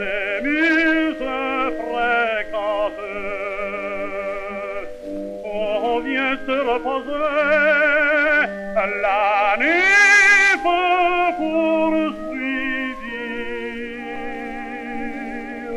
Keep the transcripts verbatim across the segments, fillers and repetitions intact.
des muses fréquentes. On vient se reposer, la nymphe poursuivie.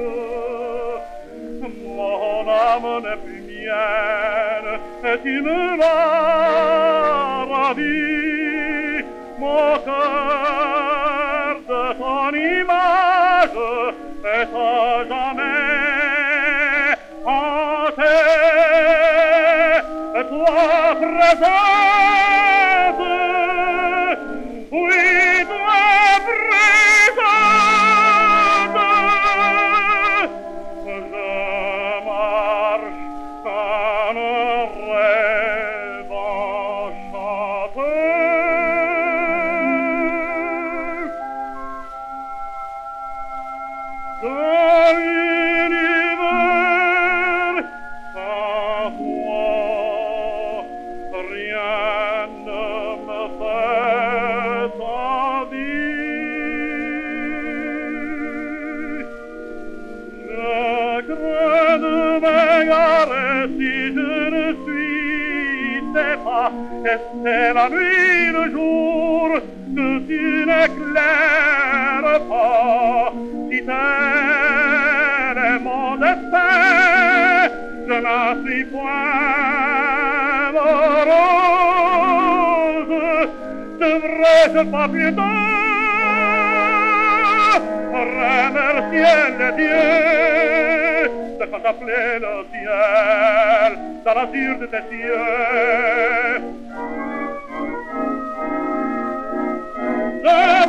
Mon âme n'est plus mienne, et tu me l'as ravie, mon cœur de ton image est à jamais hanté. Toi présente, oui, toi présente, je marche en rêve enchanté. Dans l'univers sans toi, rien ne me fait envie. Je crains de m'égarer si je ne suis pas. Et c'est la nuit, le jour, que tu n'éclaires pas. Si tel est mon destin, je n'en suis point morose. Devrais-je pas plutôt remercier les dieux de contempler le ciel dans l'azur de tes yeux? Je